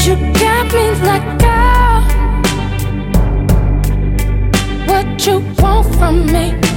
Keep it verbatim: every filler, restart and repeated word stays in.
You got me like, girl, what you want from me?